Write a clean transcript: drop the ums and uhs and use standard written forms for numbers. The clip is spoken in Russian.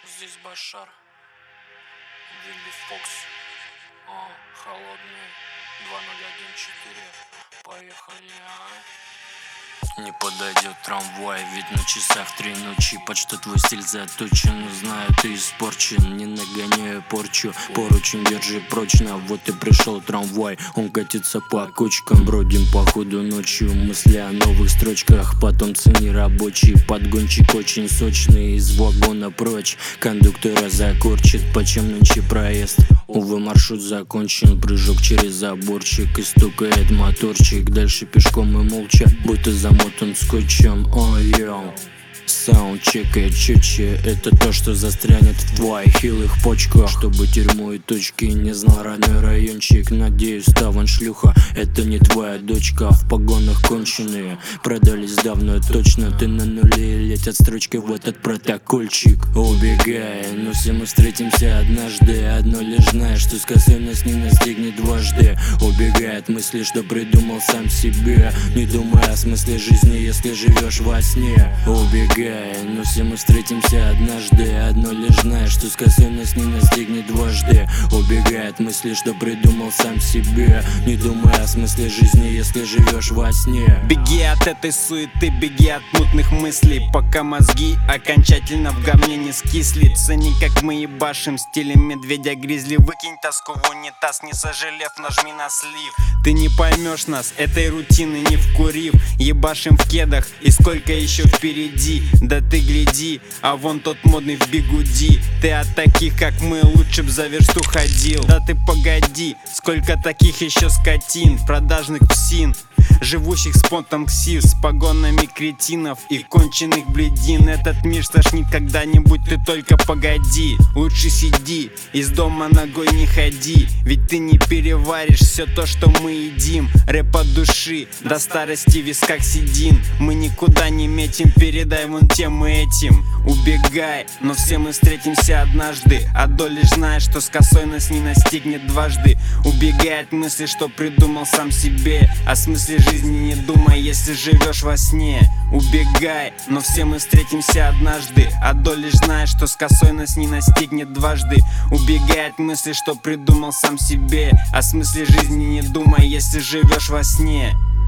Здесь Башар, Вилли Фокс, холодные 2014. Поехали, Не подойдет трамвай, ведь на часах 3 ночи. Под что твой стиль заточен, но знаю, ты испорчен. Не нагоняю порчу, поручень держи прочно. Вот и пришел трамвай, он катится по кочкам. Бродим по ходу ночью, мысли о новых строчках. Потомцы нерабочие, подгончик очень сочный. Из вагона прочь, кондуктора закорчит. Почем нынче проезд? Увы, маршрут закончен, прыжок через заборчик. И стукает моторчик, дальше пешком и молча, будто замотан скотчем. Ой-йоу, саунд чекает четче. Это то, что застрянет в твоих хилых почках. Чтобы тюрьму и точки не знал родной райончик. Надеюсь, таван шлюха, это не твоя дочка. В погонах конченые продались давно точно. Ты на нуле, летят строчки в этот протокольчик. Убегай, но все мы встретимся однажды. Одно лишь знаешь, что с косой нас не настигнет дважды. Убегай от мысли, что придумал сам себе. Не думай о смысле жизни, если живешь во сне. Убегай, но все мы встретимся однажды. Одно лишь знаешь, что с косой нас не настигнет дважды. Убегай от мысли, что придумал сам себе. Не думай о смысле жизни, если живешь во сне. Беги от этой суеты, беги от мутных мыслей, пока мозги окончательно в говне не скисли. Цени, как мы ебашим стилем медведя гризли. Выкинь тоску в унитаз, не сожалев, нажми на слив. Ты не поймешь нас, этой рутины не вкурив. Ебашим в кедах, и сколько еще впереди. Да ты гляди, а вон тот модный в бигуди. Ты от таких, как мы, лучше б за версту ходил. Да ты погоди, сколько таких еще скотин, продажных псин, живущих с понтом ксив, с погонами кретинов и конченых бледин. Этот мир стошнит когда-нибудь, ты только погоди. Лучше сиди, из дома ногой не ходи, ведь ты не переваришь все то, что мы едим. Рэп от души, до старости в висках седин. Мы никуда не метим, передай вон тем и этим. Убегай, но все мы встретимся однажды. А доли знаешь, что с косой нас не настигнет дважды. Убегай от мысли, что придумал сам себе. О смысле жизни не думай, если живешь во сне. Убегай, но все мы встретимся однажды. А доли знаешь, что с косой нас не настигнет дважды. Убегай от мысли, что придумал сам себе. О смысле жизни не думай, если живешь во сне.